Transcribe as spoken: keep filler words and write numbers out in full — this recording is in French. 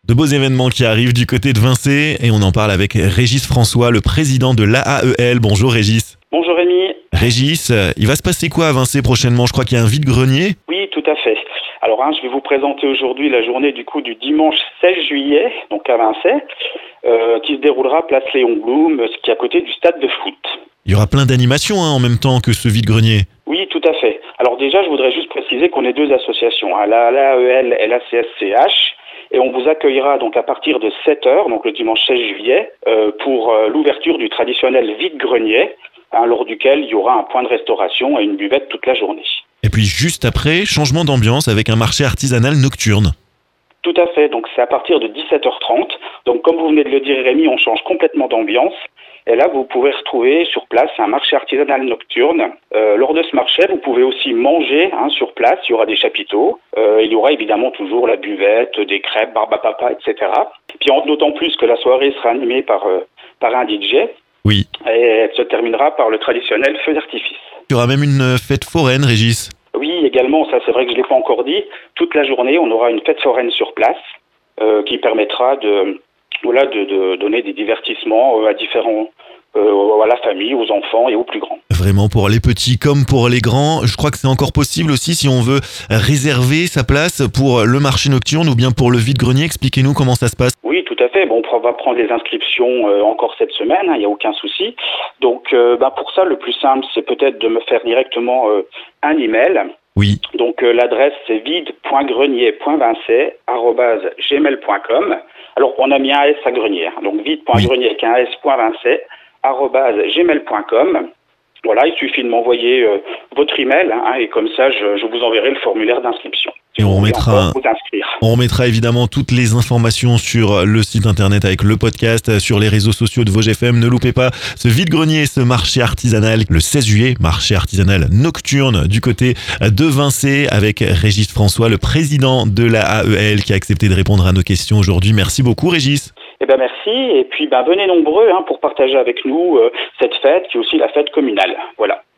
De beaux événements qui arrivent du côté de Vincey et on en parle avec Régis François, le président de l'A A E L. Bonjour Régis. Bonjour Rémi. Régis, il va se passer quoi à Vincey prochainement? Je crois qu'il y a un vide-grenier. Oui, tout à fait. Alors hein, je vais vous présenter aujourd'hui la journée du coup du dimanche seize juillet, donc à Vincey, euh, qui se déroulera place Léon Blum, ce qui est à côté du stade de foot. Il y aura plein d'animations hein, en même temps que ce vide-grenier. Oui, tout à fait. Alors déjà, je voudrais juste préciser qu'on est deux associations, hein, l'A A E L et l'A C S C H. Et on vous accueillera donc à partir de sept heures, donc le dimanche seize juillet, euh, pour euh, l'ouverture du traditionnel vide-grenier, hein, lors duquel il y aura un point de restauration et une buvette toute la journée. Et puis juste après, changement d'ambiance avec un marché artisanal nocturne. Tout à fait, donc c'est à partir de dix-sept heures trente. Donc comme vous venez de le dire Rémi, on change complètement d'ambiance. Et là, vous pouvez retrouver sur place un marché artisanal nocturne. Euh, lors de ce marché, vous pouvez aussi manger hein, sur place. Il y aura des chapiteaux. Euh, il y aura évidemment toujours la buvette, des crêpes, barbe à papa, et cetera. Puis d'autant plus que la soirée sera animée par, euh, par un D J. Oui. Et elle se terminera par le traditionnel feu d'artifice. Il y aura même une fête foraine, Régis. Oui, également, ça c'est vrai que je ne l'ai pas encore dit. Toute la journée, on aura une fête foraine sur place euh, qui permettra de... Voilà, de, de donner des divertissements à différents, euh, à la famille, aux enfants et aux plus grands. Vraiment pour les petits comme pour les grands. Je crois que c'est encore possible aussi si on veut réserver sa place pour le marché nocturne ou bien pour le vide-grenier. Expliquez-nous comment ça se passe. Oui, tout à fait. Bon, on va prendre les inscriptions euh, encore cette semaine, il hein, n'y a aucun souci. Donc, euh, ben pour ça, le plus simple, c'est peut-être de me faire directement euh, un email. Oui. Donc, euh, l'adresse, c'est vide point grenier point vincey arobase gmail point com. Alors, on a mis un S à grenier. Hein. Donc, vide point grenier avec un S point vincey arobase gmail point com. Voilà, il suffit de m'envoyer euh, votre email hein, et comme ça, je, je vous enverrai le formulaire d'inscription. Et on remettra, vous inscrire. on remettra évidemment toutes les informations sur le site internet avec le podcast, sur les réseaux sociaux de Vosges F M. Ne loupez pas ce vide-grenier, ce marché artisanal le seize juillet, marché artisanal nocturne du côté de Vincey avec Régis François, le président de l'A A E L qui a accepté de répondre à nos questions aujourd'hui. Merci beaucoup Régis. Eh ben merci et puis ben venez nombreux hein, pour partager avec nous euh, cette fête qui est aussi la fête communale. Voilà.